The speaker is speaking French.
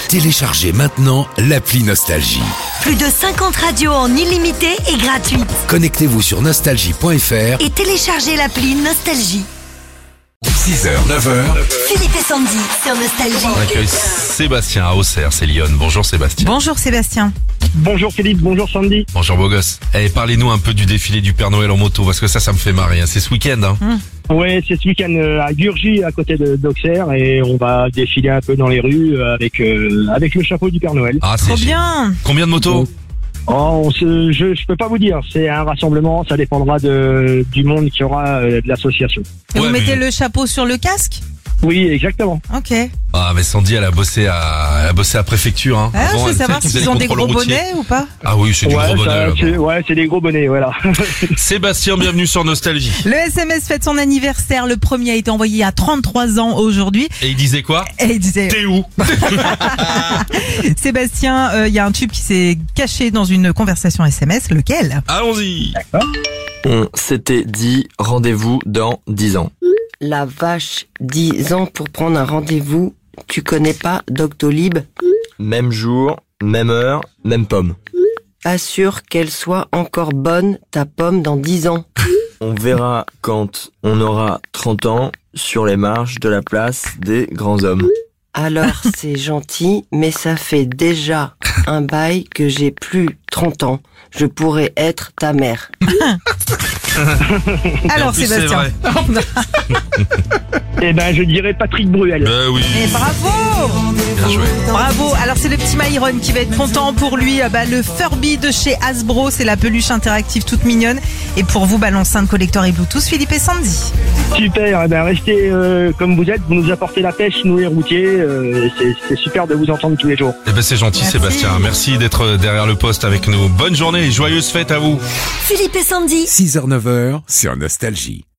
Téléchargez maintenant l'appli Nostalgie. Plus de 50 radios en illimité et gratuite. Connectez-vous sur nostalgie.fr. Et téléchargez l'appli Nostalgie. 6h, 9h, Philippe et Sandy sur Nostalgie. On accueille Sébastien à Auxerre, c'est Lyon. Bonjour Sébastien. Bonjour Sébastien. Bonjour Philippe, bonjour Sandy. Bonjour beau gosse. Parlez-nous un peu du défilé du Père Noël en moto, parce que ça me fait marrer. C'est ce week-end. Ouais, c'est ce week-end à Gurgy, à côté d'Auxerre, et on va défiler un peu dans les rues avec le chapeau du Père Noël. Ah, c'est Trop bien. Combien de motos? Je peux pas vous dire, c'est un rassemblement, ça dépendra du monde qui aura de l'association. Et Ouais, vous mettez mais- le chapeau sur le casque? Oui, exactement. Ok. Ah, mais Sandy, elle a bossé à préfecture. Ah, je veux elle savoir faisait s'ils les ont des contrôles gros routiers. bonnets ou pas. Ah oui, c'est du gros bonnet. là-bas. c'est des gros bonnets, voilà. Sébastien, bienvenue sur Nostalgie. Le SMS fête son anniversaire. Le premier a été envoyé à 33 ans aujourd'hui. Et il disait quoi? Et il disait, T'es où? Sébastien, il y a un tube qui s'est caché dans une conversation SMS. Lequel? Allons-y. On s'était dit rendez-vous dans 10 ans. La vache, 10 ans pour prendre un rendez-vous. Tu connais pas Doctolib? Même jour, même heure, même pomme. Assure qu'elle soit encore bonne, ta pomme, dans 10 ans. On verra quand on aura 30 ans sur les marches de la place des grands hommes. Alors, c'est gentil, mais ça fait déjà un bail que j'ai plus 30 ans. Je pourrais être ta mère. Alors en plus, Sébastien. Eh ben, je dirais Patrick Bruel. Ben oui. Et bravo. Bien joué. Bravo. Alors c'est le petit Myron qui va être content pour lui. Le Furby de chez Hasbro, c'est la peluche interactive toute mignonne. Et pour vous, l'enceinte collector et Bluetooth, Philippe et Sandy. Super, eh ben, restez comme vous êtes, vous nous apportez la pêche, nous les routiers, c'est super de vous entendre tous les jours. Eh ben c'est gentil Merci. Sébastien. Merci d'être derrière le poste avec nous. Bonne journée et joyeuse fête à vous. Philippe et Sandy. 6h, 9h sur Nostalgie.